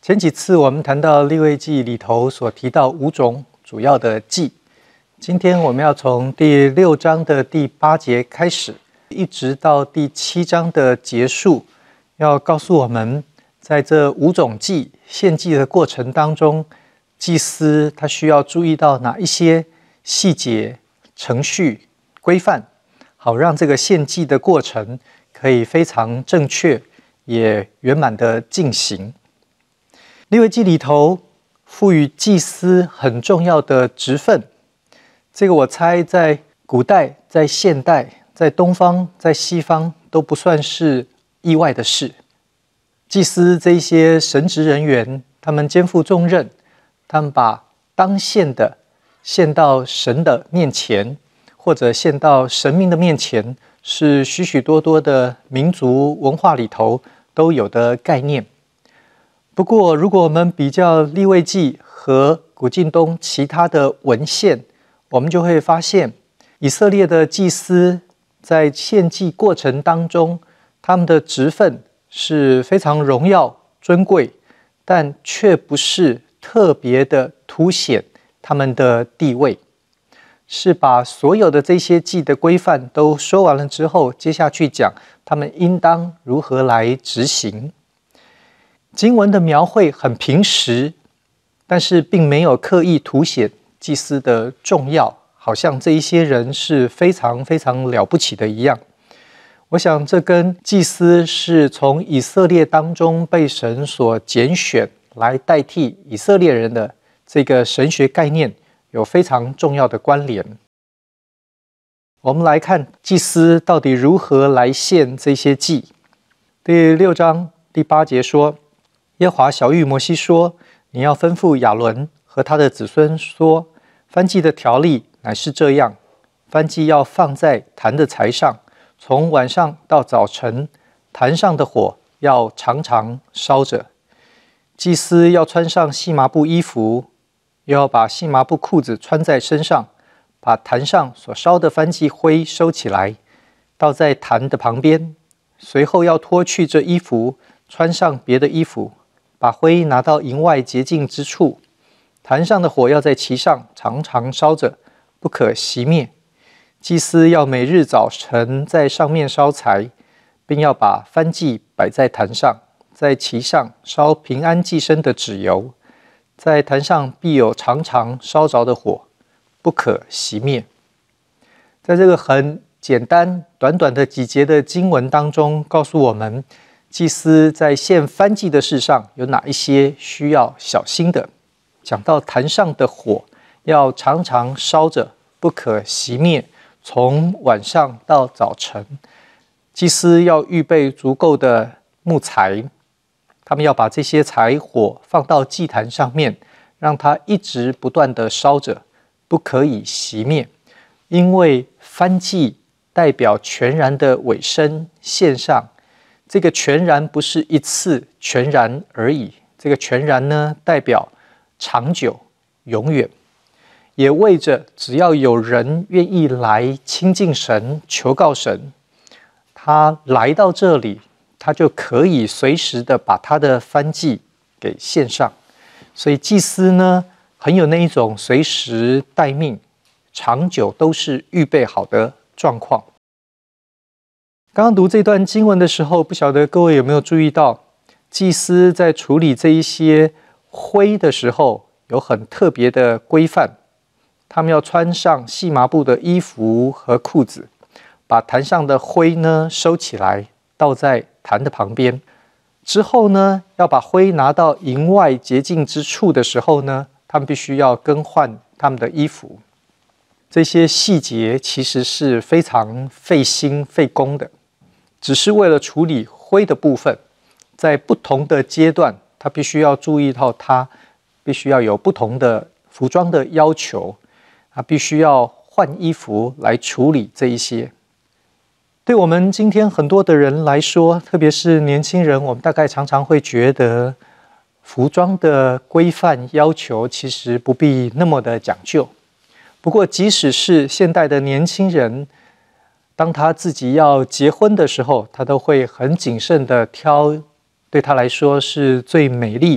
前几次我们谈到利未记里头所提到5种主要的祭，今天我们要从第6章的第8节开始，一直到第7章的结束，要告诉我们，在这5种祭献祭的过程当中，祭司他需要注意到哪一些细节、程序、规范，好让这个献祭的过程可以非常正确，也圆满的进行。利未记里头赋予祭司很重要的职分，这个我猜在古代、在现代、在东方、在西方都不算是意外的事。祭司这一些神职人员，他们肩负重任，他们把当献的献到神的面前，或者献到神明的面前，是许许多多的民族文化里头都有的概念。不过，如果我们比较利未记和古近东其他的文献，我们就会发现，以色列的祭司在献祭过程当中，他们的职分是非常荣耀尊贵，但却不是特别的凸显他们的地位，是把所有的这些祭的规范都说完了之后，接下去讲他们应当如何来执行。经文的描绘很平实，但是并没有刻意凸显祭司的重要，好像这一些人是非常非常了不起的一样。我想这跟祭司是从以色列当中被神所拣选来代替以色列人的这个神学概念有非常重要的关联。我们来看祭司到底如何来献这些祭。第6章第8节说，耶和华晓谕摩西说，你要吩咐亚伦和他的子孙说，燔祭的条例乃是这样，燔祭要放在坛的柴上，从晚上到早晨，坛上的火要常常烧着。祭司要穿上细麻布衣服，又要把细麻布裤子穿在身上，把坛上所烧的燔祭灰收起来，倒在坛的旁边。随后要脱去这衣服，穿上别的衣服，把灰拿到营外洁净之处。坛上的火要在其上常常烧着，不可熄灭。祭司要每日早晨在上面烧柴，并要把燔祭摆在坛上，在其上烧平安祭牲的脂油，在坛上必有常常烧着的火，不可熄灭。在这个很简单短短的几节的经文当中，告诉我们祭司在献燔祭的事上有哪一些需要小心的。讲到坛上的火要常常烧着，不可熄灭，从晚上到早晨。祭司要预备足够的木材，他们要把这些柴火放到祭坛上面，让它一直不断的烧着，不可以熄灭。因为燔祭代表全然的委身献上，这个全然不是一次全然而已，这个全然呢，代表长久永远，也为着只要有人愿意来亲近神求告神，他来到这里，他就可以随时的把他的燔祭给献上。所以祭司呢，很有那一种随时待命，长久都是预备好的状况。刚刚读这段经文的时候，不晓得各位有没有注意到，祭司在处理这一些灰的时候有很特别的规范。他们要穿上细麻布的衣服和裤子，把坛上的灰呢收起来，倒在坛的旁边。之后呢，要把灰拿到营外洁净之处的时候呢，他们必须要更换他们的衣服。这些细节其实是非常费心费工的，只是为了处理灰的部分，在不同的阶段，他必须要注意到他必须要有不同的服装的要求，他必须要换衣服来处理这一些。对我们今天很多的人来说，特别是年轻人，我们大概常常会觉得服装的规范要求其实不必那么的讲究。不过即使是现代的年轻人，当他自己要结婚的时候，他都会很谨慎的挑对他来说是最美丽、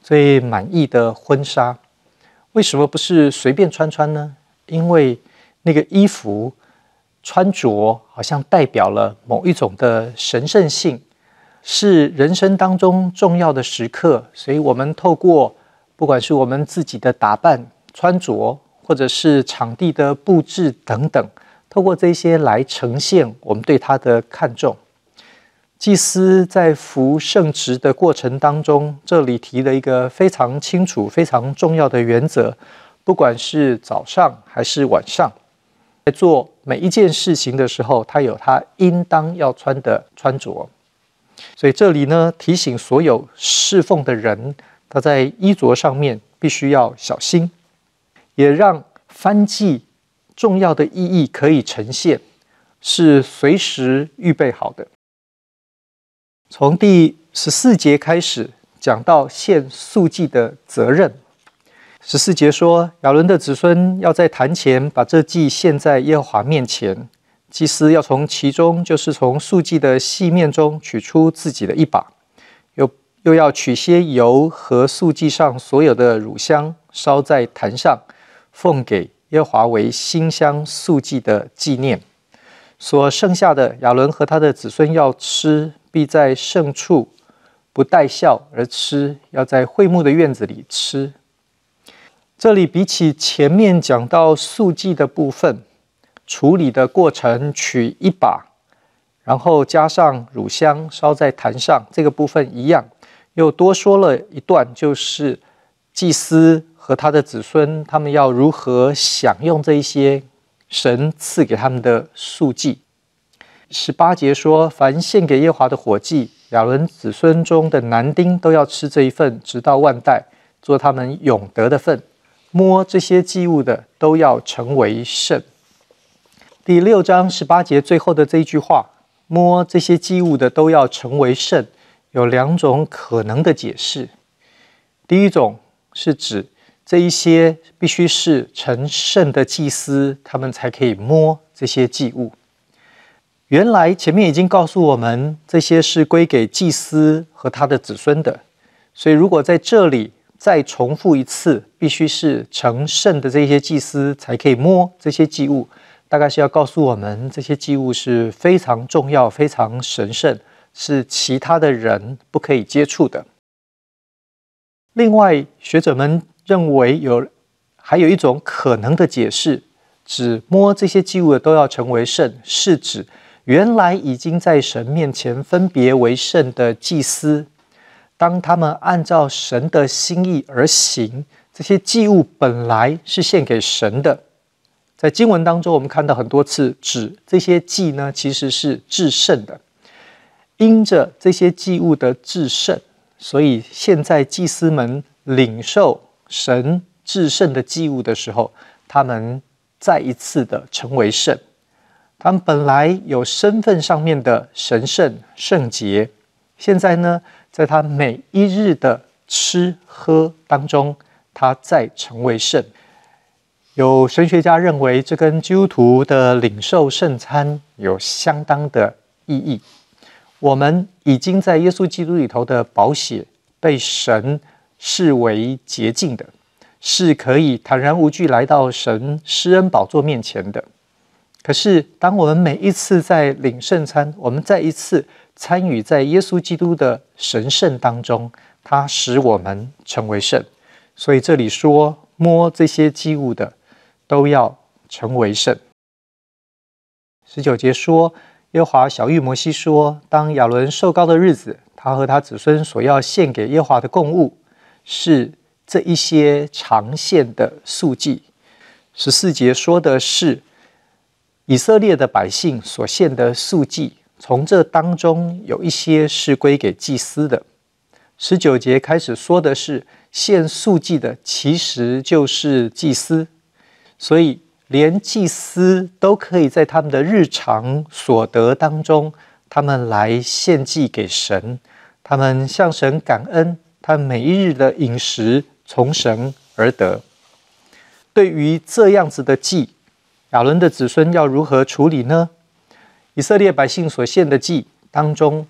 最满意的婚纱。为什么不是随便穿穿呢？因为那个衣服穿着好像代表了某一种的神圣性，是人生当中重要的时刻，所以我们透过不管是我们自己的打扮、穿着，或者是场地的布置等等，透过这些来呈现我们对它的看重。祭司在服圣职的过程当中，这里提了一个非常清楚、非常重要的原则，不管是早上还是晚上，在做每一件事情的时候，他有他应当要穿的穿着。所以这里呢，提醒所有侍奉的人，他在衣着上面必须要小心，也让燔祭重要的意义可以呈现，是随时预备好的。从第14节开始讲到献素祭的责任。14节说，亚伦的子孙要在坛前把这祭献在耶和华面前，祭司要从其中，就是从素祭的细面中取出自己的一把，又要取些油和素祭上所有的乳香，烧在坛上，奉给耶和华为馨香素祭的纪念。所剩下的，亚伦和他的子孙要吃，必在圣处不带笑而吃，要在会幕的院子里吃。这里比起前面讲到素祭的部分，处理的过程取一把，然后加上乳香烧在坛上，这个部分一样，又多说了一段，就是祭司和他的子孙，他们要如何享用这一些神赐给他们的素祭。18节说，凡献给耶和华的火祭，亚伦子孙中的男丁都要吃这一份，直到万代，做他们永得的份。摸这些祭物的都要成为圣。第6章18节最后的这一句话，摸这些祭物的都要成为圣，有2种可能的解释。第一种是指这一些必须是成圣的祭司，他们才可以摸这些祭物。原来前面已经告诉我们，这些是归给祭司和他的子孙的，所以如果在这里再重复一次，必须是成圣的这些祭司才可以摸这些祭物，大概是要告诉我们，这些祭物是非常重要、非常神圣，是其他的人不可以接触的。另外，学者们认为还有一种可能的解释，指摸这些祭物的都要成为圣，是指原来已经在神面前分别为圣的祭司，当他们按照神的心意而行，这些祭物本来是献给神的。在经文当中，我们看到很多次指这些祭呢，其实是至圣的。因着这些祭物的至圣，所以现在祭司们领受神至圣的祭物的时候，他们再一次的成为圣。他们本来有身份上面的神圣圣洁，现在呢，在他每一日的吃喝当中，他再成为圣。有神学家认为，这跟基督徒的领受圣餐有相当的意义。我们已经在耶稣基督里头的宝血被神视为洁净的，是可以坦然无惧来到神施恩宝座面前的。可是当我们每一次在领圣餐，我们再一次参与在耶稣基督的神圣当中，他使我们成为圣。所以这里说，摸这些祭物的都要成为圣。19节说，耶和华晓谕摩西说，当亚伦受膏的日子，他和他子孙所要献给耶和华的供物，是这一些常献的素祭。14节说的是以色列的百姓所献的素祭，从这当中有一些是归给祭司的。19节开始说的是献素祭的其实就是祭司，所以连祭司都可以在他们的日常所得当中，他们来献祭给神，他们向神感恩，他们每一日的饮食从神而得。对于这样子的祭，亚伦的子孙要如何处理呢？以色列百姓所献的祭当中，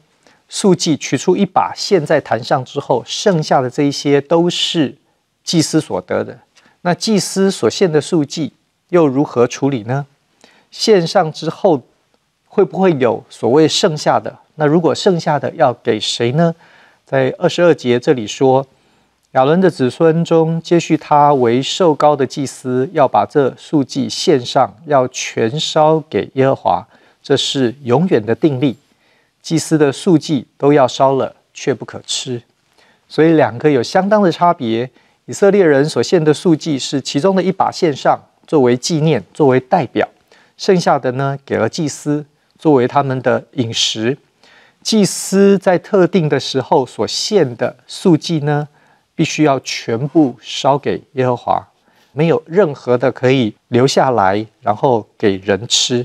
素祭取出一把献在坛上之后，剩下的这一些都是祭司所得的。那祭司所献的素祭又如何处理呢？献上之后会不会有所谓剩下的？那如果剩下的要给谁呢？在22节这里说，亚伦的子孙中接续他为受膏的祭司，要把这素祭献上，要全烧给耶和华，这是永远的定例。祭司的素祭都要烧了，却不可吃。所以两个有相当的差别。以色列人所献的素祭是其中的一把献上，作为纪念，作为代表；剩下的呢，给了祭司，作为他们的饮食。祭司在特定的时候所献的素祭呢，必须要全部烧给耶和华，没有任何的可以留下来，然后给人吃。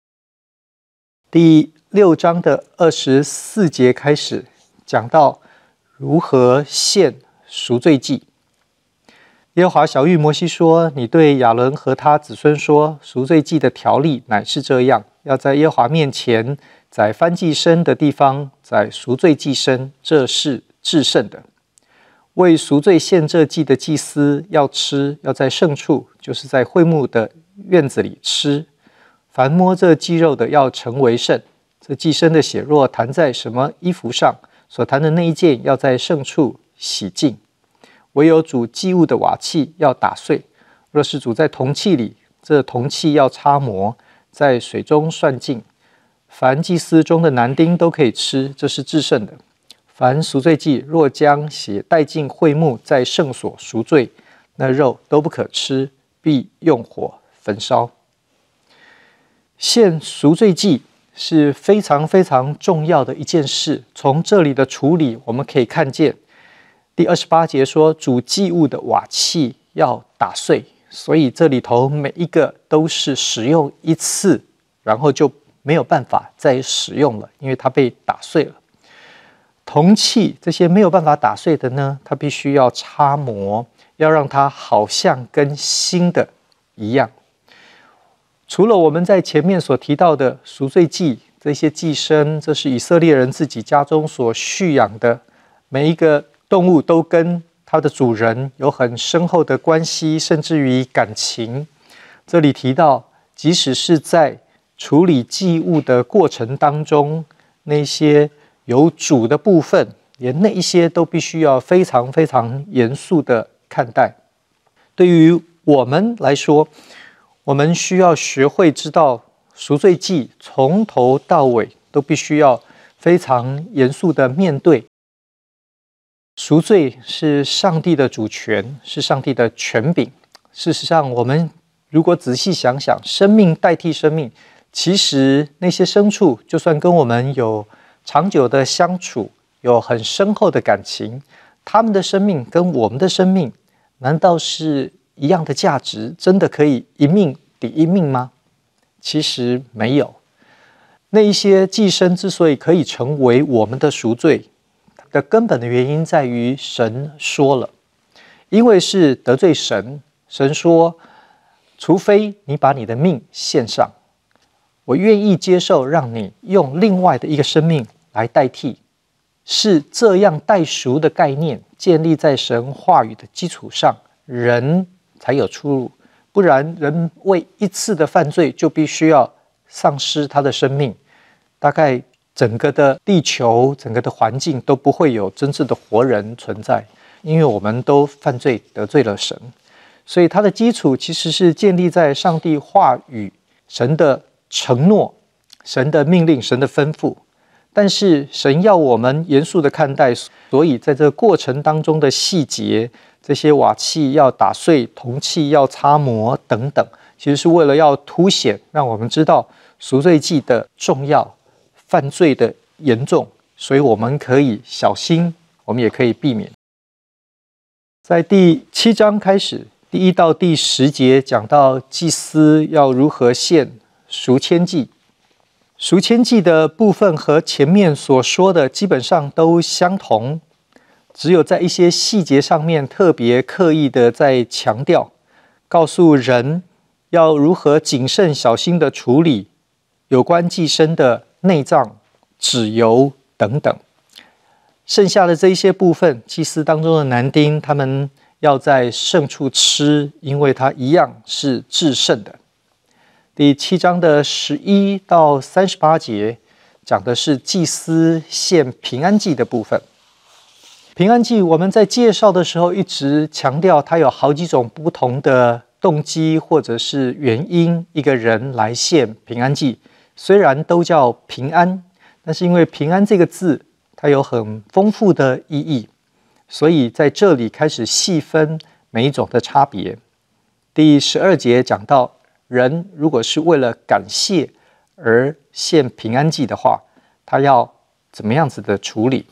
第6章的24节开始讲到如何献赎罪祭。耶和华晓谕摩西说：“你对亚伦和他子孙说，赎罪祭的条例乃是这样：要在耶和华面前，在燔祭牲的地方，在赎罪祭牲，这是至圣的。为赎罪献这祭的祭司要吃，要在圣处，就是在会幕的院子里吃。凡摸这祭肉的，要成为圣。这祭牲的血若弹在什么衣服上，所弹的那一件要在圣处洗净。唯有煮祭物的瓦器要打碎，若是煮在铜器里，这铜器要擦磨，在水中涮净。凡祭司中的男丁都可以吃，这是至圣的。凡赎罪祭若将血带进会幕，在圣所赎罪，那肉都不可吃，必用火焚烧。献赎罪祭是非常非常重要的一件事。从这里的处理，我们可以看见第28节说，煮祭物的瓦器要打碎，所以这里头每一个都是使用一次，然后就没有办法再使用了，因为它被打碎了。铜器这些没有办法打碎的呢，它必须要擦磨，要让它好像跟新的一样。除了我们在前面所提到的赎罪祭，这些祭牲，这是以色列人自己家中所蓄养的，每一个动物都跟它的主人有很深厚的关系，甚至于感情。这里提到，即使是在处理祭物的过程当中，那些有主的部分，连那一些都必须要非常非常严肃的看待。对于我们来说，我们需要学会知道赎罪祭从头到尾都必须要非常严肃的面对。赎罪是上帝的主权，是上帝的权柄。事实上，我们如果仔细想想，生命代替生命，其实那些牲畜就算跟我们有长久的相处，有很深厚的感情，他们的生命跟我们的生命难道是一样的价值？真的可以一命抵一命吗？其实没有。那一些祭牲之所以可以成为我们的赎罪的根本的原因在于神说了，因为是得罪神，神说，除非你把你的命献上，我愿意接受让你用另外的一个生命来代替。是这样代赎的概念建立在神话语的基础上，人才有出路。不然人为一次的犯罪就必须要丧失他的生命，大概整个的地球，整个的环境都不会有真正的活人存在，因为我们都犯罪得罪了神。所以它的基础其实是建立在上帝话语、神的承诺、神的命令、神的吩咐。但是神要我们严肃的看待，所以在这个过程当中的细节，这些瓦器要打碎，铜器要擦磨等等，其实是为了要凸显，让我们知道赎罪祭的重要，犯罪的严重，所以我们可以小心，我们也可以避免。在第7章开始，第1到第10节讲到祭司要如何献赎愆祭。赎愆祭的部分和前面所说的基本上都相同，只有在一些细节上面特别刻意的在强调，告诉人要如何谨慎小心的处理有关祭牲的内脏、脂油等等。 剩下的这一些部分，祭司当中的男丁，他们要在圣处吃，因为它一样是至圣的。第7章的11到38节讲的是祭司献平安祭的部分。平安祭我们在介绍的时候一直强调，它有好几种不同的动机或者是原因，一个人来献平安祭，虽然都叫平安，但是因为平安这个字它有很丰富的意义，所以在这里开始细分每一种的差别。第12节讲到，人如果是为了感谢而献平安祭的话，他要怎么样子的处理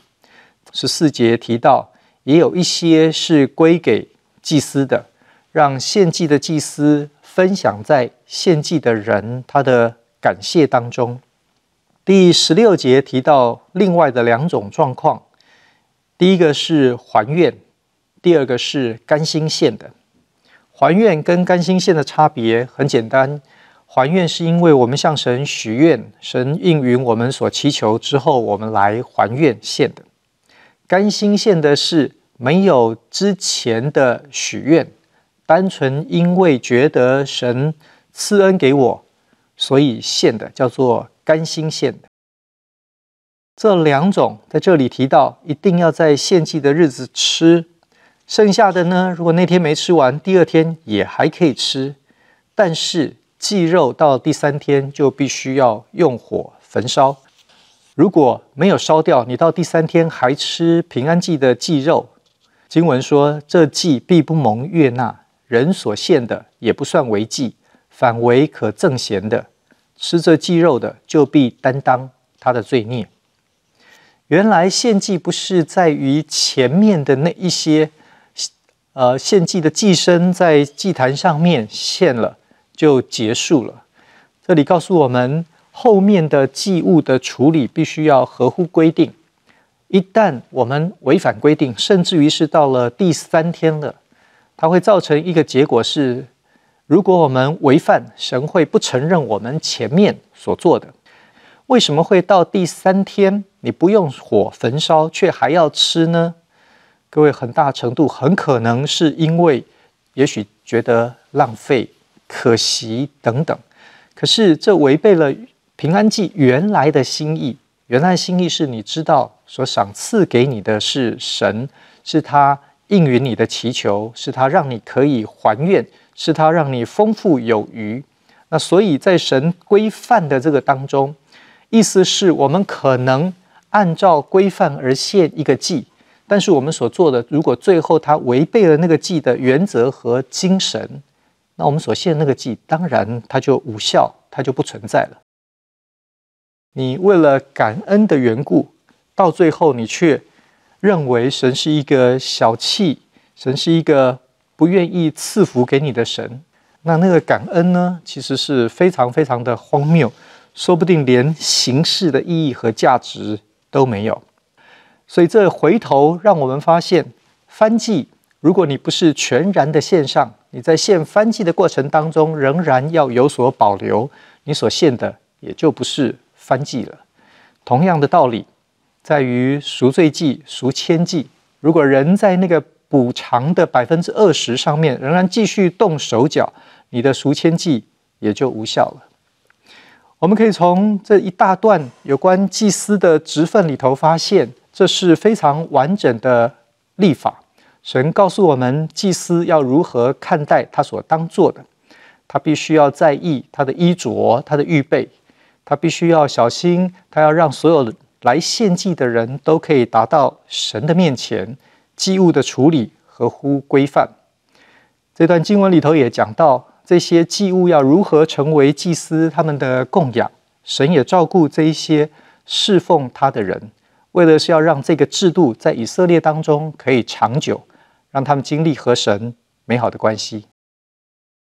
？14节提到，也有一些是归给祭司的，让献祭的祭司分享在献祭的人他的感谢当中。第16节提到另外的2种状况，第一个是还愿，第二个是甘心献的。还愿跟甘心献的差别很简单，还愿是因为我们向神许愿，神应允我们所祈求之后，我们来还愿献的。甘心献的是没有之前的许愿，单纯因为觉得神赐恩给我，所以献的，叫做甘心献的。这2种在这里提到，一定要在献祭的日子吃，剩下的呢，如果那天没吃完，第2天也还可以吃，但是祭肉到第3天就必须要用火焚烧。如果没有烧掉，你到第3天还吃平安祭的祭肉，经文说这祭必不蒙悦纳，人所献的也不算为祭，反为可憎嫌的，吃这祭肉的就必担当他的罪孽。原来献祭不是在于前面的那一些献祭的祭牲在祭坛上面献了就结束了，这里告诉我们后面的祭物的处理必须要合乎规定。一旦我们违反规定，甚至于是到了第3天了，它会造成一个结果是，如果我们违反，神会不承认我们前面所做的。为什么会到第3天你不用火焚烧却还要吃呢？各位，很大程度很可能是因为也许觉得浪费、可惜等等，可是这违背了平安祭原来的心意。原来的心意是你知道所赏赐给你的是神，是他应允你的祈求，是他让你可以还愿，是他让你丰富有余。那所以在神规范的这个当中，意思是我们可能按照规范而献一个祭，但是我们所做的，如果最后它违背了那个祭的原则和精神，那我们所献的那个祭当然它就无效，它就不存在了。你为了感恩的缘故，到最后你却认为神是一个小气，神是一个不愿意赐福给你的神，那个感恩呢，其实是非常非常的荒谬，说不定连形式的意义和价值都没有。所以这回头让我们发现，燔祭如果你不是全然的献上，你在献燔祭的过程当中仍然要有所保留，你所献的也就不是燔祭了。同样的道理在于赎罪祭、赎愆祭，如果人在那个补偿的20%上面仍然继续动手脚，你的赎愆祭也就无效了。我们可以从这一大段有关祭司的职分里头发现，这是非常完整的律法。神告诉我们，祭司要如何看待他所当做的，他必须要在意他的衣着、他的预备，他必须要小心，他要让所有来献祭的人都可以达到神的面前，祭物的处理合乎规范。这段经文里头也讲到，这些祭物要如何成为祭司他们的供养，神也照顾这一些侍奉他的人，为的是要让这个制度在以色列当中可以长久，让他们经历和神美好的关系。